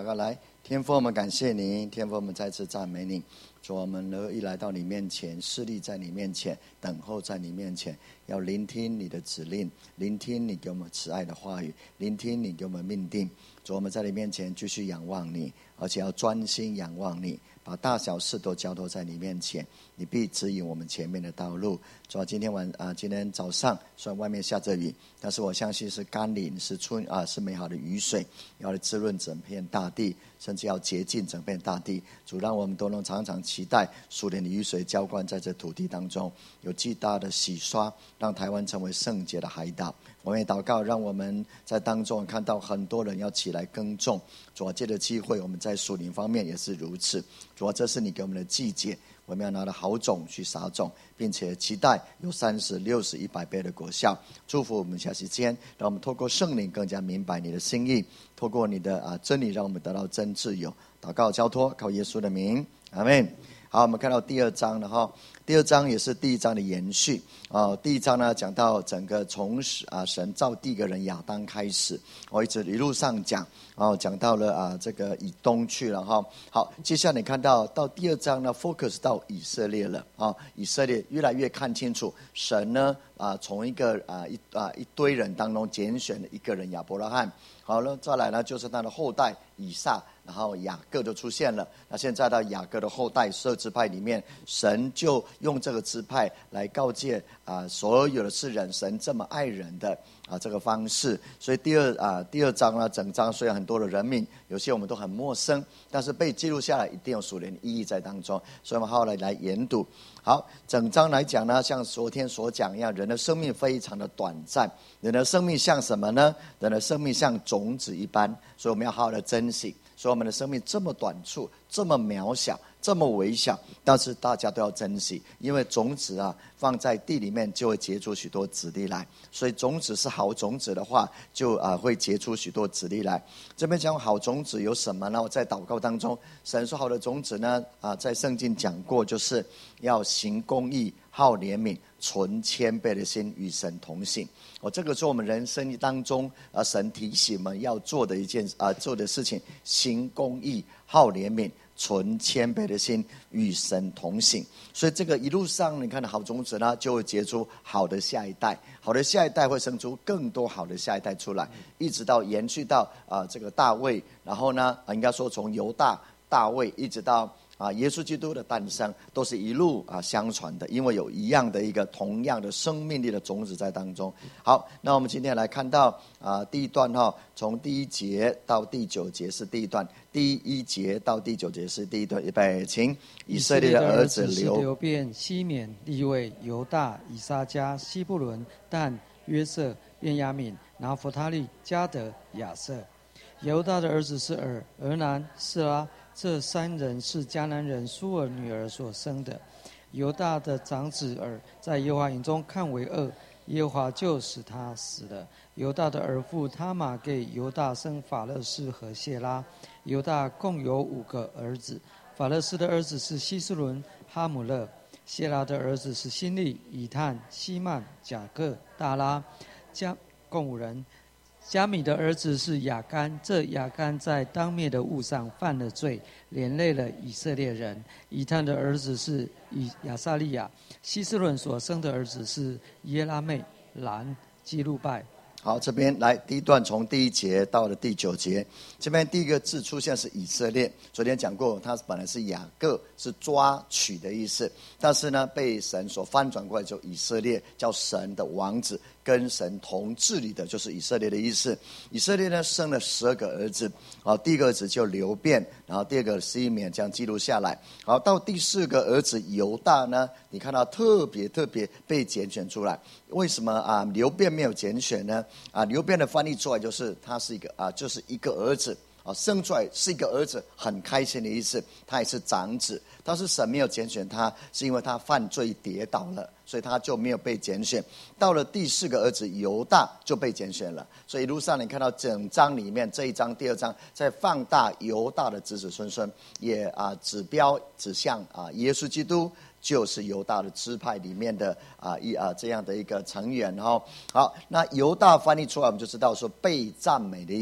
祷告来。天父，我们感谢你，天父，我们再次赞美你。主，我们乐意来到你面前，侍立在你面前，等候在你面前，要聆听你的指令，聆听你给我们慈爱的话语，聆听你给我们命定。主，我们在你面前继续仰望你，而且要专心仰望你，把大小事都交托在你面前，你必指引我们前面的道路。主，今天早上虽然外面下着雨，但是我相信是甘霖，是美好的雨水，要来滋润整片大地，甚至要洁净整片大地。主，让我们都能常常期待属灵的雨水浇灌在这土地当中，有巨大的洗刷，让台湾成为圣洁的海岛。我们也祷告，让我们在当中看到很多人要起来耕种。主啊，借着机会，我们在属灵方面也是如此。主啊，这是你给我们的季节，我们要拿着好种去撒种，并且期待有30、60、100倍的果效。祝福我们下期间，让我们透过圣灵更加明白你的心意，透过你的真理，让我们得到真自由。祷告交托，靠耶稣的名，阿们。好，我们看到第2章了哈。第2章也是第1章的延续第1章呢讲到整个从神造第一个人亚当开始，一路上讲讲到了这个以东去了哈。好，接下来你看到第2章呢 focus 到以色列了以色列越来越看清楚神呢从一个一堆人当中拣选了一个人亚伯拉罕。好了，再来呢就是他的后代以撒，然后雅各就出现了。那现在到雅各的后代12支派里面，神就用这个支派来告诫所有的世人，神这么爱人的这个方式。所以第二章呢，整章虽然很多的人名，有些我们都很陌生，但是被记录下来一定有属灵的意义在当中。所以我们后来研读。好，整章来讲呢，像昨天所讲一样，人的生命非常的短暂。人的生命像什么呢？人的生命像种子一般，所以我们要好好的珍惜。所以我们的生命这么短促，这么渺小，这么微小，但是大家都要珍惜，因为种子放在地里面就会结出许多子粒来。所以种子是好种子的话，就会结出许多子粒来。这边讲好种子有什么呢？我在祷告当中，神说好的种子呢在圣经讲过，就是要行公义，好怜悯，存谦卑的心，与神同行。这个是我们人生当中神提醒我们要做的做的事情，行公义，好怜悯，存谦卑的心，与神同行。所以这个一路上你看好种子呢，就会结出好的下一代，好的下一代会生出更多好的下一代出来，一直到延续到这个大卫，然后呢应该说从犹大卫一直到耶稣基督的诞生，都是一路相传的，因为有一样的一个同样的生命力的种子在当中。好，那我们今天来看到第一段从第1节到第9节是第一段，第1节到第9节是第一段。预备，请。以色列的儿子流便、西缅、利未、犹大、以撒迦、西布伦、但、约瑟、便雅悯、拿弗他利、迦得、亚瑟。犹大的儿子是俄南、示拉，这3人是迦南人苏尔女儿所生的。犹大的长子在耶和华眼中看为恶，耶和华就使他死了。犹大的儿妇他玛给犹大生法勒士和谢拉。犹大共有5个儿子，法勒士的儿子是希斯伦、哈姆勒。谢拉的儿子是辛利、以探、希曼、甲各、大拉，共5人。加米的儿子是亚干，这亚干在当灭的物上犯了罪，连累了以色列人。以探的儿子是亚撒利亚，希斯伦所生的儿子是耶拉妹、兰、基路拜。 好，这边来第一段从第1节到了第9节，这边第一个字出现是以色列。昨天讲过，它本来是雅各，是抓取的意思，但是呢被神所翻转过来，就以色列，叫神的王子，跟神同治理的，就是以色列的意思。以色列呢生了12个儿子，第一个儿子就流便，然后第二个西缅，这样记录下来。好，到第4个儿子犹大呢，你看到特别被拣选出来。为什么流便没有拣选呢？流便的翻译出来就是他是一个就是一个儿子生出来是一个儿子，很开心的意思。他也是长子，但是神没有拣选他，是因为他犯罪跌倒了，所以他就没有被拣选。到了第4个儿子犹大就被拣选了。所以一路上你看到整章里面这1章第2章在放大犹大的子子孙孙，也指向耶稣基督就是犹大的支派里面的这样的一个成员好，那犹大翻译出来我们就知道说被赞美的意思。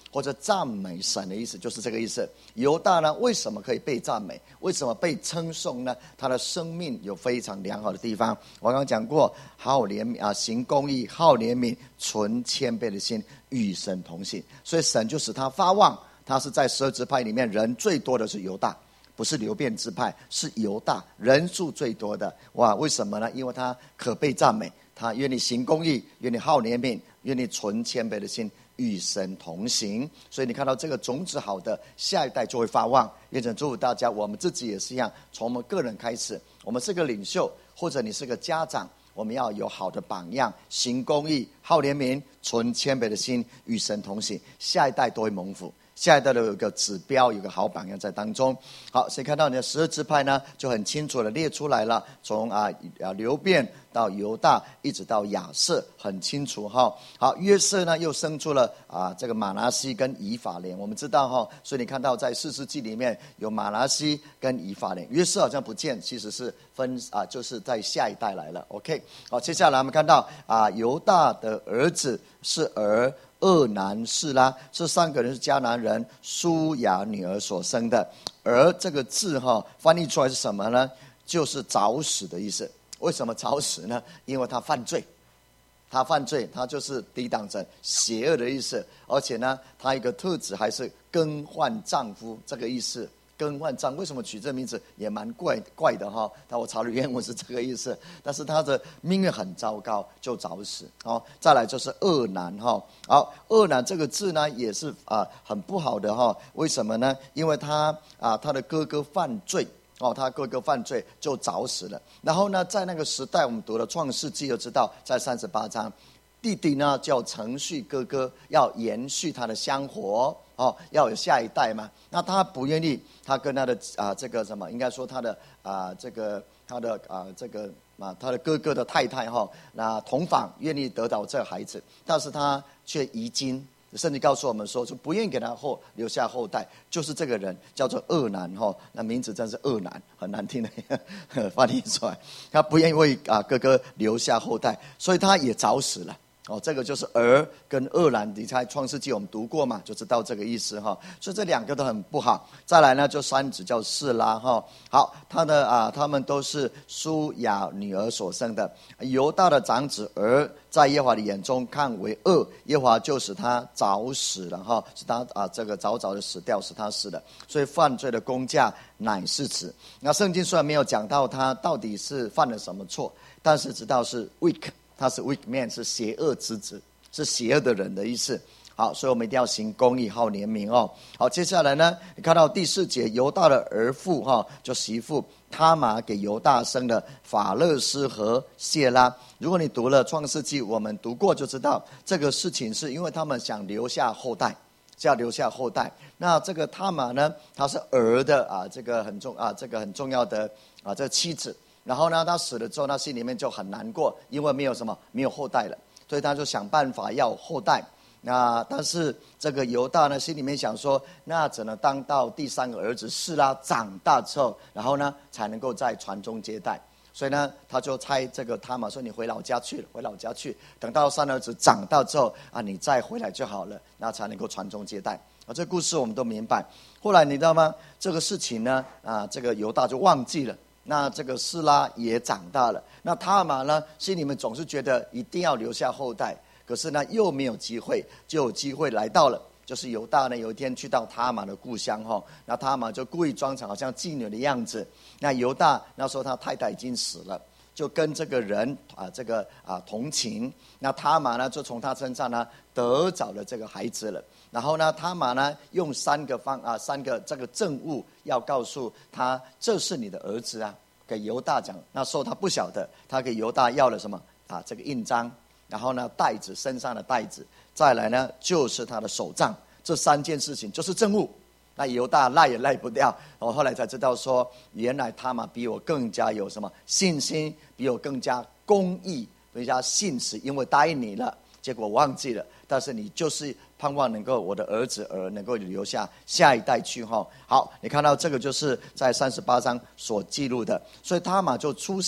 或者赞美神的意思，就是这个意思。犹大呢，为什么可以被赞美？为什么被称颂呢？他的生命有非常良好的地方。我刚刚讲过，好怜悯行公义，好怜悯，存谦卑的心，与神同行。所以神就使他发旺。他是在12支派里面人最多的是犹大，不是流便支派，是犹大人数最多的。哇，为什么呢？因为他可被赞美，他愿意行公义，愿意好怜悯，愿意存谦卑的心，与神同行。所以你看到这个种子好的，下一代就会发旺。也想祝福大家，我们自己也是一样，从我们个人开始，我们是个领袖，或者你是个家长，我们要有好的榜样，行公义，好怜悯，存谦卑的心，与神同行，下一代都会蒙福。下一代的有个指标，有个好榜样在当中。好，所以看到你的12支派呢，就很清楚的列出来了，从流便到犹大，一直到亚设，很清楚哈。好，约瑟呢又生出了这个马拿西跟以法莲。我们知道哈，所以你看到在士师记里面有马拿西跟以法莲，约瑟好像不见，其实是就是在下一代来了。OK， 好，接下来我们看到犹大的儿子是二男示拉，这3个人是迦南人舒雅女儿所生的。而这个字翻译出来是什么呢？就是早死的意思。为什么早死呢？因为他犯罪，他就是抵挡神邪恶的意思。而且呢，他一个特质还是更换丈夫这个意思。更换丈，为什么取这名字也蛮怪的哈？但我查了原文是这个意思，但是他的命运很糟糕，就早死。再来就是二男哈。好，二男这个字呢也是很不好的哈。为什么呢？因为他的哥哥犯罪。他哥哥犯罪就早死了。然后呢，在那个时代，我们读了创世纪就知道，在38章，弟弟呢叫承续哥哥，要延续他的香火要有下一代嘛。那他不愿意，他跟他的这个什么，应该说他的他的哥哥的太太那同房愿意得到这个孩子，但是他却遗精。圣经告诉我们说，就不愿意给他留下后代，就是这个人叫做二男那名字真是二男，很难听的翻译出来。他不愿意为哥哥留下后代，所以他也早死了。这个就是儿跟二男，你猜创世纪我们读过嘛，就知道这个意思所以这2个都很不好。再来呢，就3子叫示拉好，他们都是舒雅女儿所生的。犹大的长子儿在耶和华的眼中看为恶，耶和华就使他早死了使他这个早的死掉，使他死了。所以犯罪的工价乃是死。那圣经虽然没有讲到他到底是犯了什么错，但是知道是 weak。他是 weak man， 是邪恶之子，是邪恶的人的意思。好，所以我们一定要行公义，好怜悯好，接下来呢，你看到第4节，犹大的儿妇就媳妇他玛给犹大生了法勒斯和谢拉。如果你读了创世纪，我们读过就知道，这个事情是因为他们想留下后代，要留下后代。那这个他玛呢，他是儿的这个很重要的这个妻子。然后呢，他死了之后，他心里面就很难过，因为没有后代了，所以他就想办法要后代。那但是这个犹大呢，心里面想说，那只能当到第3个儿子示拉长大之后，然后呢才能够再传宗接代。所以呢，他就差这个他玛说：“你回老家去，等到3儿子长大之后你再回来就好了，那才能够传宗接代。”这故事我们都明白。后来你知道吗？这个事情呢，这个犹大就忘记了。那这个示拉也长大了，那他玛呢，心里面总是觉得一定要留下后代，可是呢又没有机会，就有机会来到了，就是犹大呢有一天去到他玛的故乡那他玛就故意装成好像妓女的样子。那犹大那时候他太太已经死了，就跟这个人同情。那他玛呢就从他身上呢得着了这个孩子了。然后呢，他玛呢用3个这个证物要告诉他，这是你的儿子给犹大讲。那时候他不晓得，他给犹大要了什么这个印章，然后呢袋子，身上的袋子，再来呢就是他的手杖。这3件事情就是证物。那犹大赖也赖不掉。我后来才知道说，原来他玛比我更加有什么信心，比我更加公义，更加信实，因为答应你了，结果忘记了。但是你就是盼望能够我的儿子能够留下下一代去好，你看到这个就是在38章所记录的。所以他玛就出现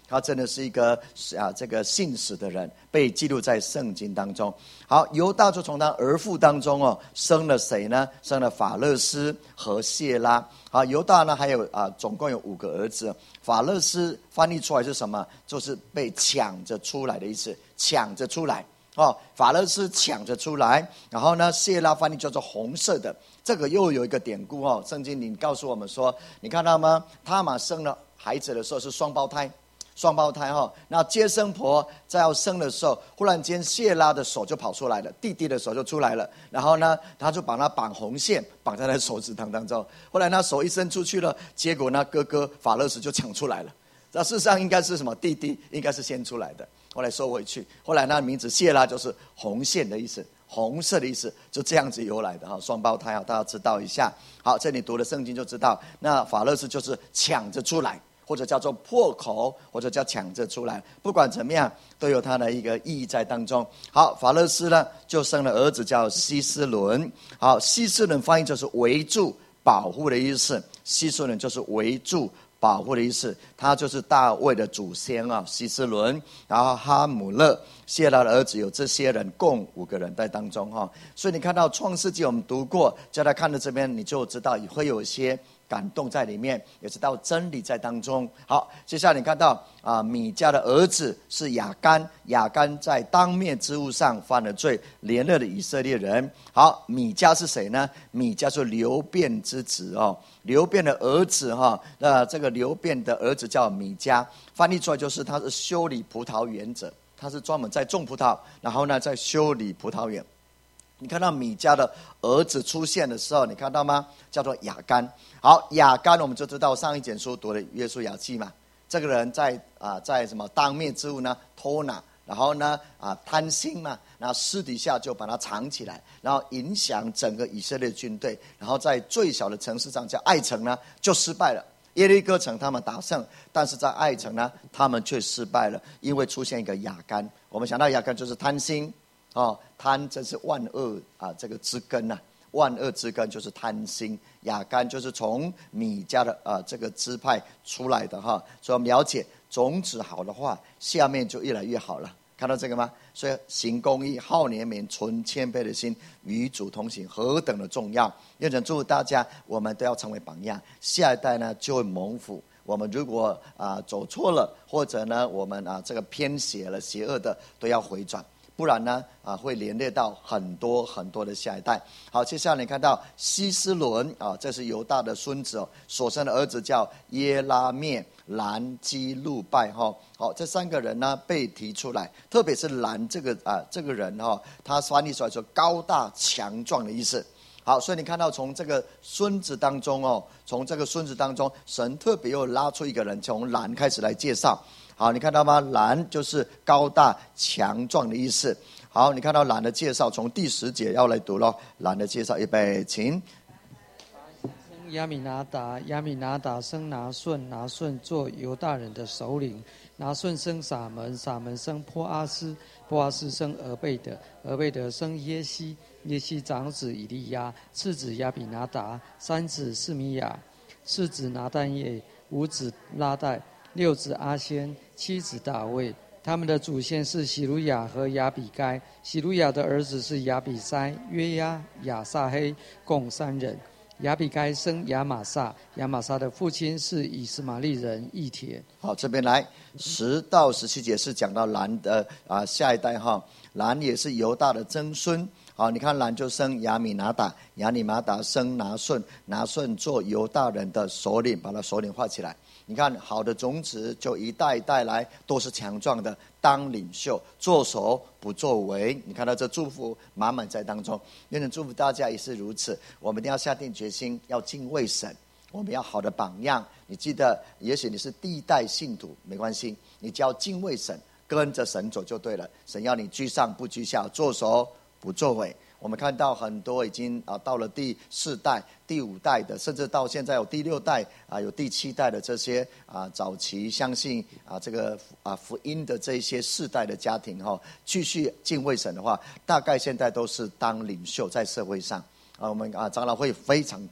他真的是一个这个信使的人，被记录在圣经当中。好，犹大就从他儿妇当中生了谁呢？生了法勒斯和谢拉。好，犹大呢还有总共有5个儿子。法勒斯翻译出来是什么？就是被抢着出来的意思，抢着出来。法勒斯抢着出来，然后呢，谢拉翻译叫做红色的，这个又有一个典故圣经里告诉我们说，你看到吗？他玛生了孩子的时候是双胞胎那接生婆在要生的时候，忽然间谢拉的手就跑出来了，弟弟的手就出来了，然后呢，他就把他绑红线，绑在他手指头当中。后来他手一伸出去了，结果呢，哥哥法勒斯就抢出来了。那事实上应该是什么？弟弟应该是先出来的，后来收回去。后来那名字谢拉就是红线的意思，红色的意思，就这样子由来的双胞胎大家知道一下。好，这里读了圣经就知道，那法勒斯就是抢着出来，或者叫做破口，或者叫抢着出来，不管怎么样，都有它的一个意义在当中。好，法勒斯呢就生了儿子叫希斯伦。好，希斯伦翻译就是围住、保护的意思，希斯伦就是围住、保护的意思，他就是大卫的祖先希斯伦，然后哈姆勒、谢拉的儿子有这些人，共5个人在当中所以你看到创世纪我们读过，叫他看到这边你就知道也会有一些感动在里面，也知道真理在当中。好，接下来你看到米迦的儿子是亚干，亚干在当面之物上犯了罪，连累了以色列人。好，米迦是谁呢？米迦是流便之子流便的儿子那这个流便的儿子叫米迦，翻译出来就是他是修理葡萄园者，他是专门在种葡萄，然后呢在修理葡萄园。你看到米迦的儿子出现的时候，你看到吗？叫做亚干。好，亚干我们就知道上一卷书读的约书亚记嘛，这个人在什么当面之物呢偷拿，然后呢贪心嘛，然后私底下就把它藏起来，然后影响整个以色列军队，然后在最小的城市上叫爱城呢就失败了。耶利哥城他们打胜，但是在爱城呢他们却失败了，因为出现一个亚干。我们想到亚干就是贪心贪真是万恶这个之根万恶之根就是贪心。亚干就是从米迦的这个支派出来的所以我们了解种子好的话，下面就越来越好了。看到这个吗？所以行公义、好怜悯、存谦卑的心，与主同行，何等的重要！愿神祝福大家，我们都要成为榜样，下一代呢就会蒙福。我们如果走错了，或者呢我们这个偏邪了、邪恶的，都要回转，不然呢会连累到很多很多的下一代。好，接下来你看到希斯伦这是犹大的孙子所生的儿子叫耶拉面、兰、基、路拜好，这3个人呢被提出来，特别是兰这个人他翻译出来说高大强壮的意思。好，所以你看到从这个孙子当中神特别又拉出一个人，从兰开始来介绍。好，你看到吗？兰就是高大强壮的意思。好，你看到兰的介绍，从第10节要来读咯。兰的介绍，预备，请。 亚米拿达，亚米拿达生拿顺，拿顺做犹大人的首领。拿顺生撒门，撒门生波阿斯，波阿斯生俄贝德，俄贝德生耶西，耶西长子以利亚，次子亚比拿达，三子示米亚，四子拿但业，五子拉代，六子阿仙，七子大卫。他们的祖先是喜鲁雅和亚比该，喜鲁雅的儿子是亚比筛、约押、亚撒黑，共3人。亚比该生亚玛撒，亚玛撒的父亲是以斯玛利人以铁。 好，这边来10到17节是讲到兰的下一代兰也是犹大的曾孙。好，你看兰就生亚米拿达，亚米拿达生拿顺，拿顺做犹大人的首领，把他首领画起来。你看好的种子就一代一代来都是强壮的，当领袖，作首不作为。你看到这祝福满满在当中，愿神祝福大家也是如此。我们一定要下定决心要敬畏神，我们要好的榜样。你记得也许你是第一代信徒没关系，你只要敬畏神，跟着神走就对了。神要你居上不居下，作首不作为。我们看到很多已经到了第4代、第5代的，甚至到现在有第6代有第7代的这些早期相信这个福音的这些世代的家庭继续敬畏神的话，大概现在都是当领袖在社会上我们长老会非常多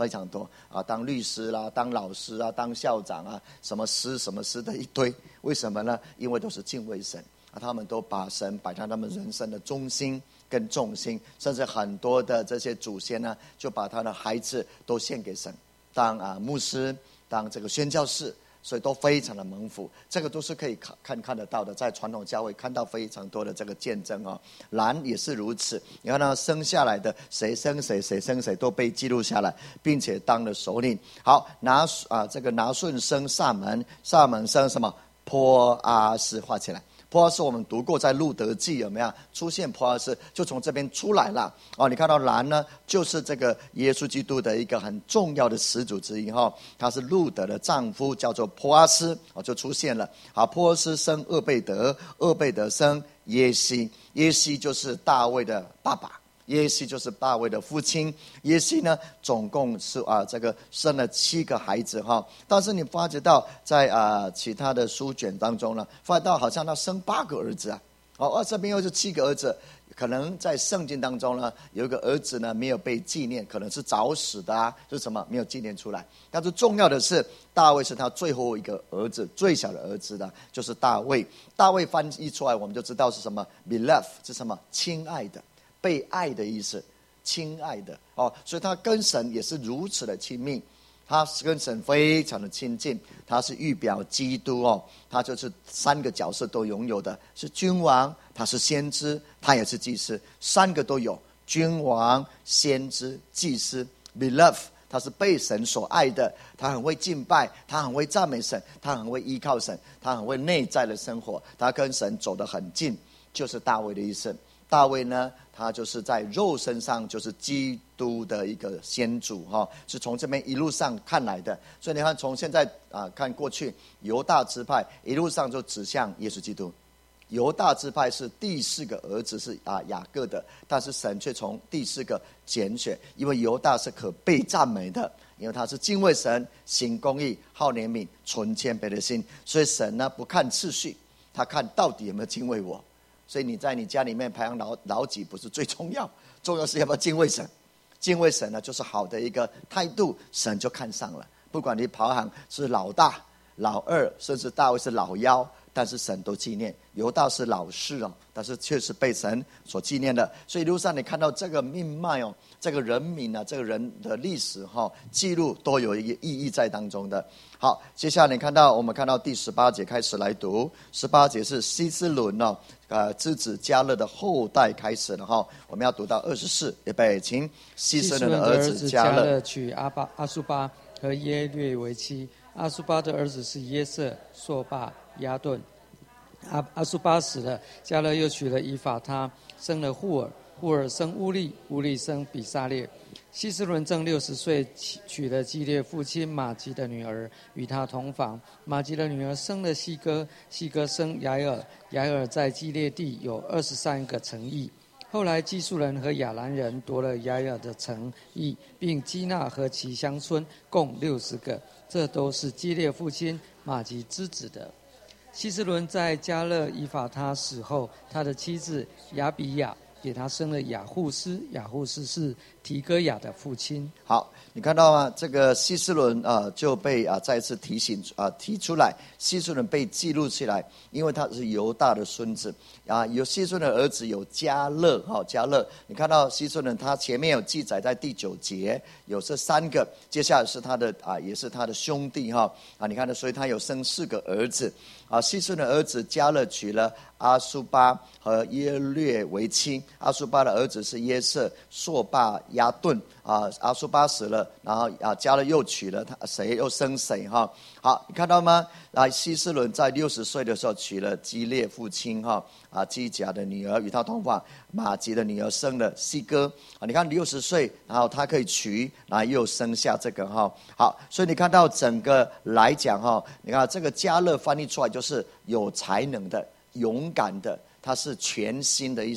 非常多啊，当律师啦，当老师啊，当校长啊，什么师的一堆。为什么呢？因为都是敬畏神啊，他们都把神摆在他们人生的中心跟重心，甚至很多的这些祖先呢，就把他的孩子都献给神，当牧师，当这个宣教士。所以都非常的蒙福，这个都是可以看得到的，在传统教会看到非常多的这个见证哦。兰也是如此，你看到生下来的谁生谁，谁生谁都被记录下来，并且当了首领。好，这个拿顺生撒门，撒门生什么？波阿斯，画起来。波阿斯我们读过，在路德记有没有出现？波阿斯就从这边出来了哦。你看到兰呢，就是这个耶稣基督的一个很重要的始祖之一哈。他是路德的丈夫，叫做波阿斯哦，就出现了。好，波阿斯生厄贝德，厄贝德生耶西，耶西就是大卫的爸爸。耶西就是大卫的父亲。耶西呢，总共是这个生了7个孩子哈。但是你发觉到在其他的书卷当中呢，发觉到好像他生8个儿子啊。哦，这边又是7个儿子。可能在圣经当中呢，有一个儿子呢没有被纪念，可能是早死的啊，是什么没有纪念出来。但是重要的是，大卫是他最后一个儿子，最小的儿子呢，就是大卫。大卫翻译出来，我们就知道是什么 ，beloved 是什么，亲爱的。被爱的意思，亲爱的哦，所以他跟神也是如此的亲密，他跟神非常的亲近，他是预表基督哦，他就是3个角色都拥有的，是君王，他是先知，他也是祭司，3个都有，君王、先知、祭司 ，beloved 他是被神所爱的，他很会敬拜，他很会赞美神，他很会依靠神，他很会内在的生活，他跟神走得很近，就是大卫的意思。大卫呢，他就是在肉身上就是基督的一个先祖哈，是从这边一路上看来的。所以你看，从现在看过去，犹大支派一路上就指向耶稣基督。犹大支派是第4个儿子是雅各的，但是神却从第4个拣选，因为犹大是可被赞美的，因为他是敬畏神、行公义、好怜悯、存谦卑的心。所以神呢不看次序，他看到底有没有敬畏我。所以你在你家里面排行老几不是最重要，重要是要不要敬畏神。敬畏神呢，就是好的一个态度，神就看上了。不管你排行是老大、老2，甚至大卫是老1，但是神都纪念。犹大是老4哦，但是却是被神所纪念的。所以路上你看到这个命脉哦，这个人名啊，这个人的历史记录都有一个意义在当中的。好，接下来我们看到第18节开始来读。18节是希斯伦之子迦勒的后代开始了哈。我们要读到24，预备，请。希斯伦的儿子迦勒娶阿苏巴和耶略为妻。阿苏巴的儿子是耶色、朔巴、亚顿。阿苏巴死了，迦勒又娶了以法他，生了户尔，户尔生乌利，乌利生比撒列。希斯伦正60岁，娶了基列父亲马吉的女儿，与他同房。马吉的女儿生了西哥，西哥生雅尔，雅尔在基列地有23个城邑。后来基述人和亚兰人夺了雅尔的城邑，并基纳和其乡村，共60个。这都是基列父亲马吉之子的。希斯伦在迦勒以法他死后，他的妻子亚比亚给他生了雅户斯，雅户斯是提哥雅的父亲。 好，你看到吗？这个希斯伦就被再次提出来。希斯伦被记录起来，因为他是犹大的孙子有希斯伦的儿子有迦勒迦勒。你看到希斯伦，他前面有记载在第9节，有这3个，接下来是他的也是他的兄弟你看到，所以他有生4个儿子希斯伦的儿子迦勒娶了阿苏巴和耶略为妻。阿苏巴的儿子是耶色、朔巴、亚顿阿苏巴死了，然后迦勒又娶了他谁又生谁好，你看到吗？希斯伦在60岁的时候娶了基列父亲基甲的女儿，与他同房。马吉的女儿生了西哥你看60岁，然后他可以娶，然后又生下这个好，所以你看到整个来讲你看这个迦勒翻译出来就是有才能的、勇敢的，他是全新的意思。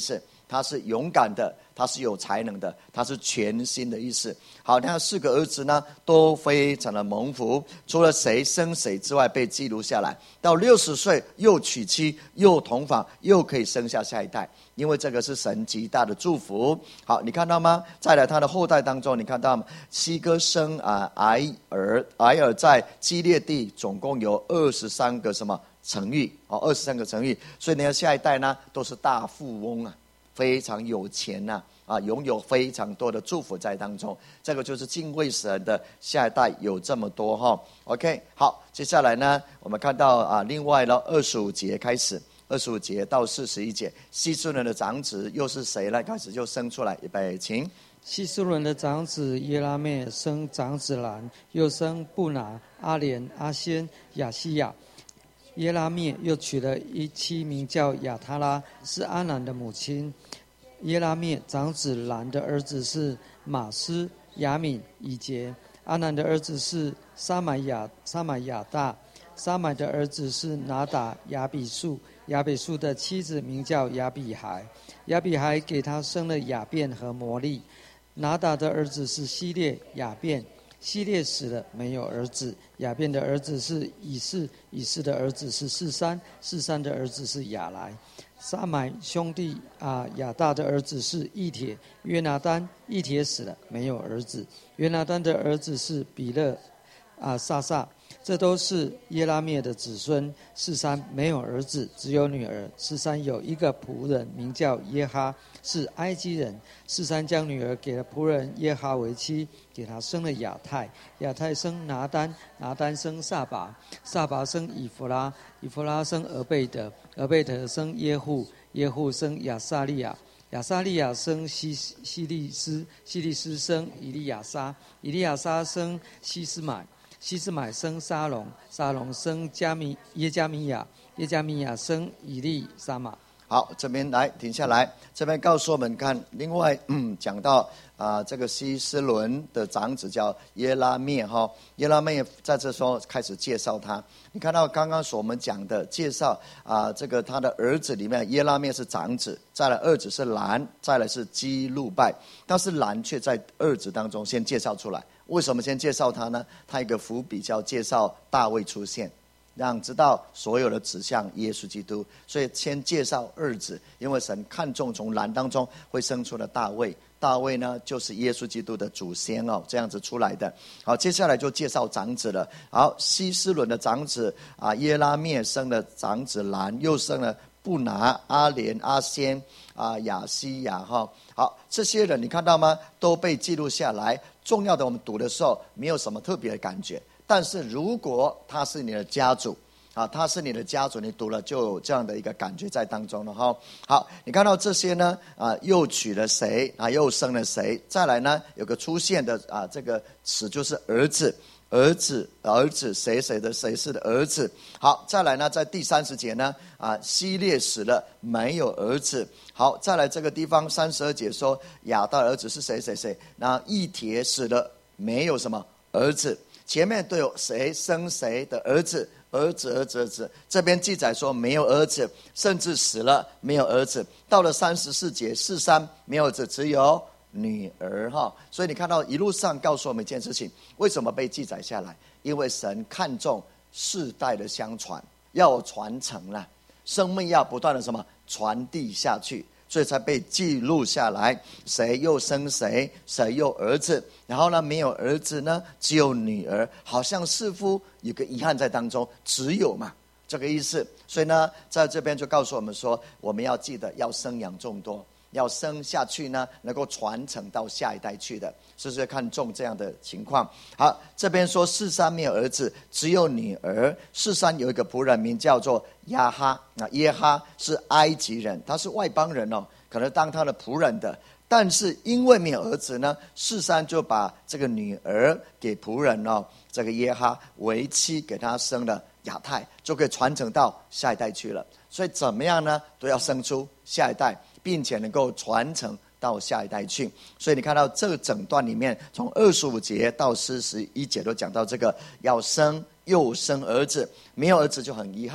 他是勇敢的，他是有才能的，他是全新的意思。好，那4个儿子呢都非常的蒙福，除了谁生谁之外被记录下来，到60岁又娶妻又同房，又可以生下下一代，因为这个是神极大的祝福。好，你看到吗？再来他的后代当中，你看到西哥生埃尔在基列地总共有23个什么城邑，23个城邑，所以你的下一代呢都是大富翁啊，非常有钱拥有非常多的祝福在当中。这个就是敬畏神的下一代有这么多OK， 好，接下来呢我们看到另外呢25节开始，25节到41节，希斯伦的长子又是谁呢？开始就生出来，预备请。 希斯伦的长子耶拉灭生长子兰，又生布拿、阿莲、阿仙、亚西亚。耶拉灭又娶了一妻，名叫亚他拉，是阿南的母亲。耶拉灭长子兰的儿子是马斯、亚敏、以杰。阿南的儿子是沙买亚大。沙买的儿子是拿达、亚比树。亚比树的妻子名叫亚比海。亚比海给他生了亚便和摩利。拿达的儿子是希列、亚便。希列死了，没有儿子。亚便的儿子是以示，以示的儿子是示珊，示珊的儿子是亚来。沙买兄弟亚大的儿子是以铁、约拿单。以铁死了，没有儿子。约拿单的儿子是比勒、撒撒。这都是耶拉灭的子孙。示珊没有儿子，只有女儿。示珊有一个仆人，名叫耶哈，是埃及人。示珊将女儿给了仆人耶哈为妻，给他生了亚太。亚太生拿单，拿单生撒拔，撒拔生以弗拉，以弗拉生俄贝德，俄贝德生耶户，耶户生亚撒利亚，亚撒利亚生希利斯，希利斯生以利亚撒，以利亚撒生希斯买，希斯买生沙龙，沙龙生耶加米亚，耶加米亚生以利沙玛。 好，这边来停下来，这边告诉我们看，另外讲到这个希斯伦的长子叫耶拉灭耶拉灭在这时候开始介绍他。你看到刚刚所我们讲的介绍这个他的儿子里面，耶拉灭是长子，再来二子是兰，再来是基路拜，但是兰却在二子当中先介绍出来。为什么先介绍他呢？他一个伏笔叫介绍大卫出现，让知道所有的指向耶稣基督，所以先介绍二子，因为神看重从兰当中会生出了大卫，大卫呢就是耶稣基督的祖先这样子出来的。好，接下来就介绍长子了。好，希斯伦的长子耶拉灭生了长子兰，又生了布拿、阿莲、阿仙亚西亚好，这些人你看到吗？都被记录下来。重要的我们读的时候没有什么特别的感觉，但是如果他是你的家族他是你的家族，你读了就有这样的一个感觉在当中了好，你看到这些呢又娶了谁又生了谁？再来呢有个出现的这个词就是儿子谁谁的谁是的儿子。好，再来呢在第30节呢希列死了，没有儿子。好，再来这个地方32节说亚大的儿子是谁谁谁，那以铁死了，没有什么儿子。前面都有谁生谁的儿子，这边记载说没有儿子，甚至死了没有儿子。到了34节示珊没有儿子，只有女儿所以你看到一路上告诉我们一件事情，为什么被记载下来？因为神看重世代的相传，要有传承了，生命要不断的什么传递下去，所以才被记录下来。谁又生谁，谁又儿子，然后呢没有儿子呢，只有女儿，好像似乎有个遗憾在当中，只有嘛这个意思。所以呢在这边就告诉我们说，我们要记得要生养众多，要生下去呢能够传承到下一代去的，是不是看重这样的情况？好，这边说示珊没有儿子，只有女儿。示珊有一个仆人名叫做亚哈，耶哈是埃及人，他是外邦人可能当他的仆人的，但是因为没有儿子呢，示珊就把这个女儿给仆人这个耶哈为妻，给他生了亚太，就可以传承到下一代去了。所以怎么样呢，都要生出下一代，并且能够传承到下一代去。所以你看到这整段里面，从25节到41节都讲到这个要生又生儿子，没有儿子就很遗憾，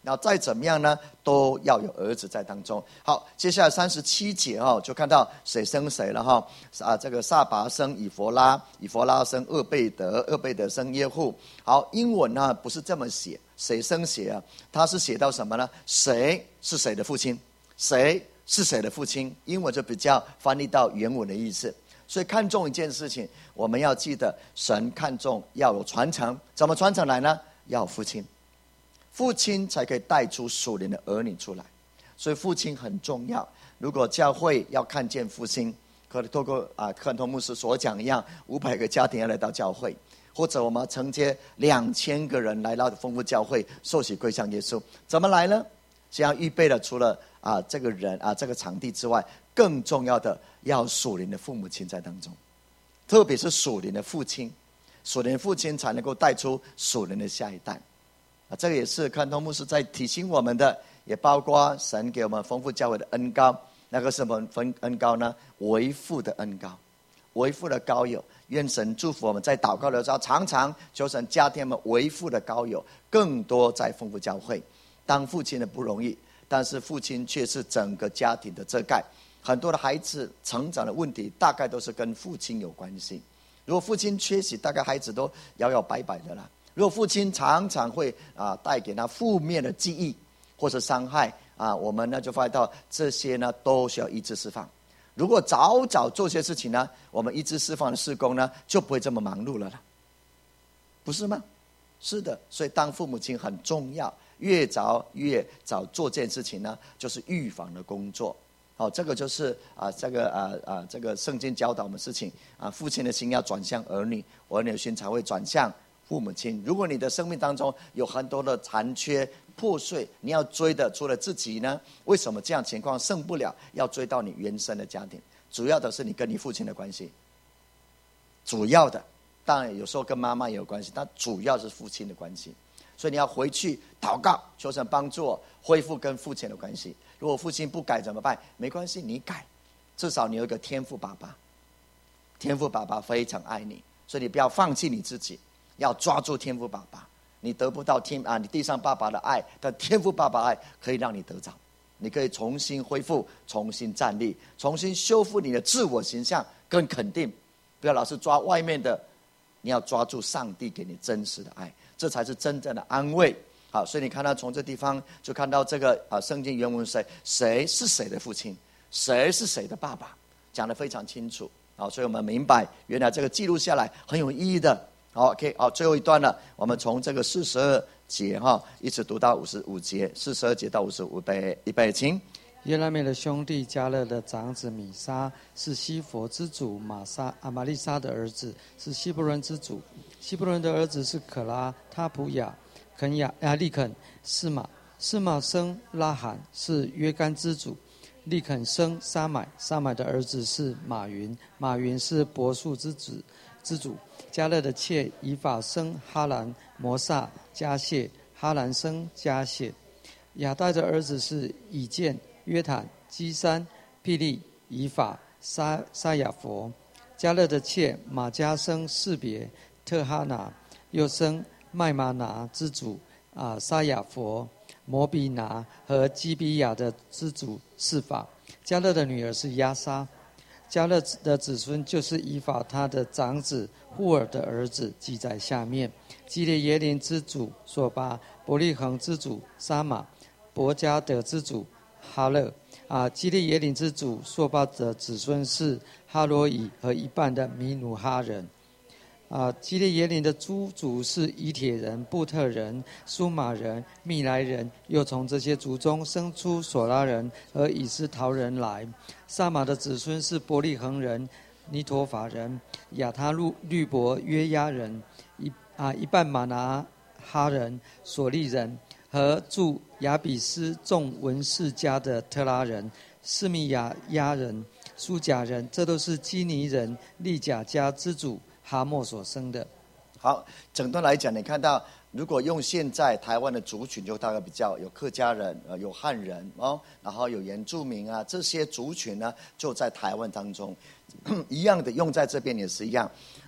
那再怎么样呢，都要有儿子在当中。好，接下来37节就看到谁生谁了这个撒拔生以弗拉，以弗拉生厄贝德，厄贝德生耶户。好，英文呢不是这么写，谁生谁啊？他是写到什么呢？谁是谁的父亲？谁是谁的父亲？英文就比较翻译到原文的意思。所以看重一件事情，我们要记得神看重要有传承，怎么传承来呢？要有父亲，父亲才可以带出属灵的儿女出来，所以父亲很重要。如果教会要看见父亲，可能透过克恩托牧师所讲一样，500个家庭要来到教会，或者我们要承接2000个人来到丰富教会受洗归向耶稣，怎么来呢？这样预备了，除了这个人这个场地之外，更重要的要属灵的父母亲在当中，特别是属灵的父亲，属灵的父亲才能够带出属灵的下一代。这个也是克恩托牧师在提醒我们的，也包括神给我们丰富教会的恩膏。那个是什么恩膏呢？为父的恩膏，为父的膏友。愿神祝福我们在祷告的时候，常常求神加添我们为父的膏友更多在丰富教会。当父亲的不容易，但是父亲却是整个家庭的遮盖。很多的孩子成长的问题，大概都是跟父亲有关系。如果父亲缺席，大概孩子都摇摇摆摆的啦。如果父亲常常会带给他负面的记忆或者伤害我们呢就发现到这些呢都需要医治释放。如果早早做些事情呢，我们医治释放的事工呢就不会这么忙碌了啦，不是吗？是的，所以当父母亲很重要，越早做这件事情呢，就是预防的工作。这个就是这个圣经教导我们事情父亲的心要转向儿女，儿女的心才会转向父母亲。如果你的生命当中有很多的残缺破碎，你要追的除了自己呢，为什么这样情况胜不了？要追到你原生的家庭，主要的是你跟你父亲的关系，主要的当然有时候跟妈妈也有关系，但主要是父亲的关系。所以你要回去祷告，求神帮助我恢复跟父亲的关系。如果父亲不改怎么办？没关系，你改，至少你有一个天父爸爸，天父爸爸非常爱你，所以你不要放弃你自己，要抓住天父爸爸。你得不到你地上爸爸的爱，但天父爸爸爱可以让你得着，你可以重新恢复，重新站立，重新修复你的自我形象跟肯定。不要老是抓外面的，你要抓住上帝给你真实的爱，这才是真正的安慰。好，所以你看到从这地方就看到这个圣经原文谁是谁的父亲，谁是谁的爸爸，讲得非常清楚。好，所以我们明白原来这个记录下来很有意义的。好 ，OK， 好，最后一段了，我们从这个42节一直读到55节，42节到55，预备，请。 耶拉美的兄弟迦勒的长子米沙是西佛之主玛利沙的儿子，是希伯伦之主。希伯伦的儿子是可拉、他普雅、利肯、示玛。示玛生拉罕，是约干之主。利肯生沙买，沙买的儿子是马云，马云是伯数之主。迦勒的妾以法生哈兰、摩萨、迦谢，哈兰生迦谢。亚代的儿子是以建、约坦、基珊、霹利、以法、沙雅佛。迦勒的妾玛迦生示别、特哈拿，又生麦玛拿之主沙雅佛、摩比拿和基比亚的之主示法。迦勒的女儿是亚莎。迦勒的子孙就是以法他的长子户尔的儿子，记在下面。基列耶林之主索巴，伯利恒之主沙玛，伯加德之主哈勒。基列耶林之主索巴的子孙是哈罗以和一半的米努哈人。基列耶林的诸族是以铁人、布特人、苏玛人、密来人，又从这些族中生出索拉人和以斯陶人来。撒玛的子孙是伯利恒人、尼陀法人、亚他律伯约押人，一半马拿哈人、索利人和住亚比斯众文士家的特拉人、示米亚人、苏甲人，这都是基尼人利甲家之主哈莫所生的。 好，整段来讲，你看到如果用现在台湾的族群，就大概比较有客家人，有汉人然后有原住民这些族群呢，就在台湾当中一样的用在这边也是一样。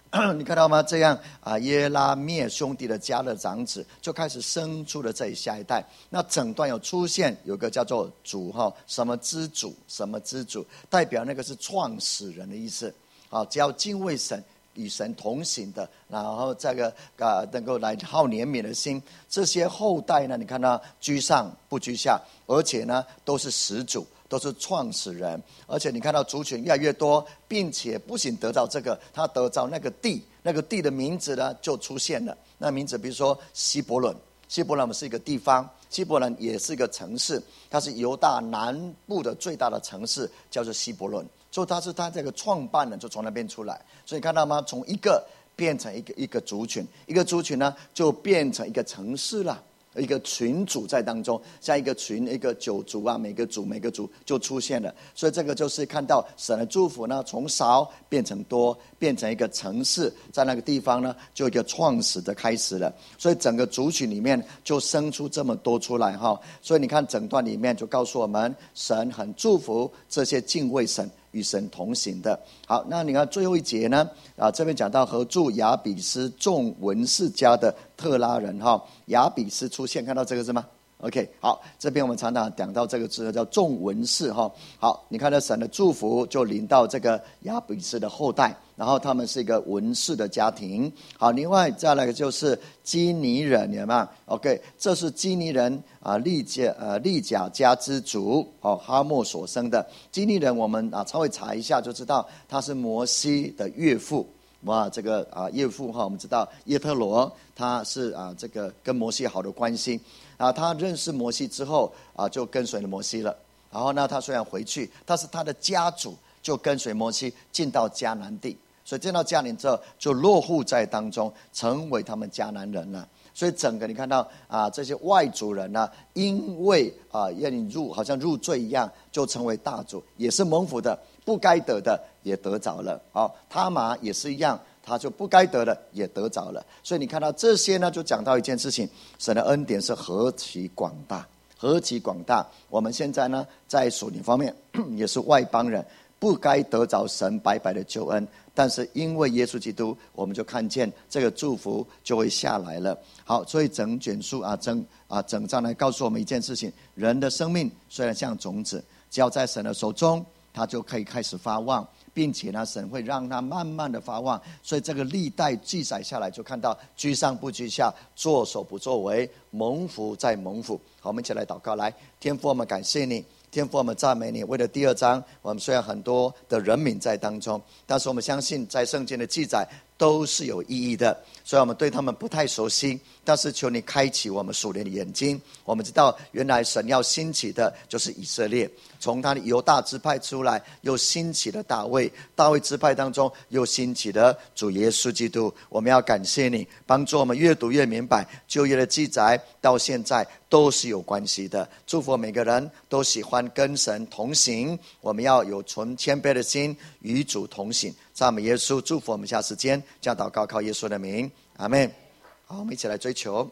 你看到吗？这样耶拉灭兄弟的家的长子就开始生出了这下一代。那整段有出现有个叫做主什么之主，什么之主，代表那个是创始人的意思。只要敬畏神，与神同行的，然后这个能够来好怜悯的心，这些后代呢，你看到居上不居下，而且呢都是始祖，都是创始人，而且你看到族群越来越多，并且不仅得到这个，他得到那个地，那个地的名字呢就出现了。那名字比如说希伯伦，希伯伦是一个地方，希伯伦也是一个城市，它是犹大南部的最大的城市，叫做希伯伦。所以他这个创办人就从那边出来。所以看到吗？从一个变成一个族群，一个族群呢就变成一个城市了。一个群组在当中，像一个群，一个九族每个族就出现了。所以这个就是看到神的祝福呢，从少变成多，变成一个城市，在那个地方呢，就一个创始的开始了。所以整个族群里面就生出这么多出来所以你看整段里面就告诉我们，神很祝福这些敬畏神与神同行的。好，那你看最后一节呢，这边讲到合住亚比斯众文士家的特拉人亚比斯出现，看到这个字吗？ OK， 好，这边我们常常讲到这个字叫众文士好，你看到神的祝福就临到这个亚比斯的后代，然后他们是一个文士的家庭。好，另外再来就是基尼人，有没有 ？OK， 这是基尼人利甲家之族哈莫所生的基尼人，我们稍微查一下就知道他是摩西的岳父。这个岳父我们知道耶特罗他是这个跟摩西好的关系他认识摩西之后就跟随了摩西了。然后呢，他虽然回去，但是他的家族就跟随摩西进到迦南地，所以进到迦南之后就落户在当中，成为他们迦南人了。所以整个你看到这些外族人呢，因为要你好像入罪一样，就成为大族，也是蒙福的，不该得的也得着了。他玛也是一样，他就不该得的也得着了。所以你看到这些呢，就讲到一件事情，神的恩典是何其广大，何其广大。我们现在呢，在属灵方面也是外邦人，不该得着神白白的救恩，但是因为耶稣基督，我们就看见这个祝福就会下来了。好，所以整卷书整章来告诉我们一件事情：人的生命虽然像种子，只要在神的手中，他就可以开始发旺，并且呢，神会让他慢慢的发旺。所以这个历代记载下来，就看到居上不居下，作首不作为，蒙福在蒙福。好，我们一起来祷告。来，天父，我们感谢你，天父，我们赞美你。为了第二章，我们虽然很多的人名在当中，但是我们相信在圣经的记载都是有意义的。虽然我们对他们不太熟悉，但是求你开启我们属灵的眼睛。我们知道原来神要兴起的就是以色列，从他的犹大支派出来，又兴起了大卫，大卫支派当中又兴起了主耶稣基督。我们要感谢你，帮助我们越读越明白，旧约的记载到现在都是有关系的。祝福每个人都喜欢跟神同行，我们要有存谦卑的心，与主同行。赞美耶稣，祝福我们下时间这样祷告，靠耶稣的名，阿们。好，我们一起来追求。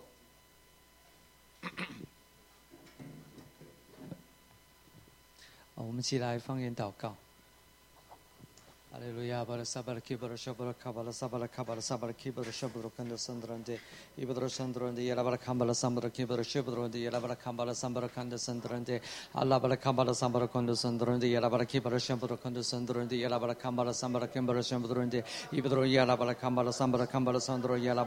我们一起来方言祷告。哈利路亚！巴拉萨巴拉基巴拉沙巴拉卡巴拉萨巴拉卡巴拉萨巴拉基巴拉沙巴拉坎德桑德兰德，伊巴拉桑德兰德耶拉巴拉坎巴拉萨巴拉基巴拉沙巴拉德耶拉巴拉坎巴拉萨巴拉坎德桑德兰德，阿拉巴拉坎巴拉萨巴拉坎德桑德兰德耶拉巴拉基巴拉沙巴拉坎德桑德兰德耶拉巴拉坎巴拉萨巴拉坎巴拉沙巴拉德，伊巴拉耶拉巴拉坎巴拉萨巴拉坎巴拉桑德兰耶拉。